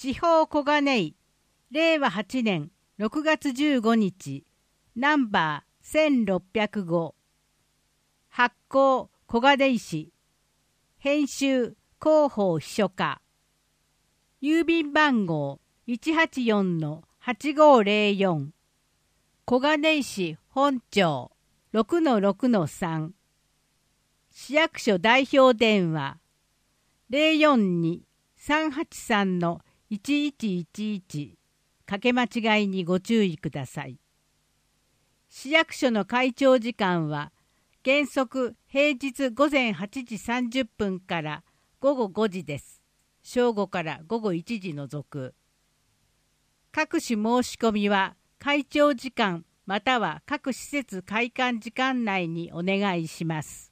司法小金井、令和8年6月15日、ナンバー1605。発行小金井市。編集広報秘書課。郵便番号184-8504。小金井市本町 6-6-3。市役所代表電話042-383-1111。かけ間違いにご注意ください。市役所の開庁時間は原則平日午前8時30分から午後5時です。正午から午後1時除く。各種申し込みは開庁時間または各施設開館時間内にお願いします。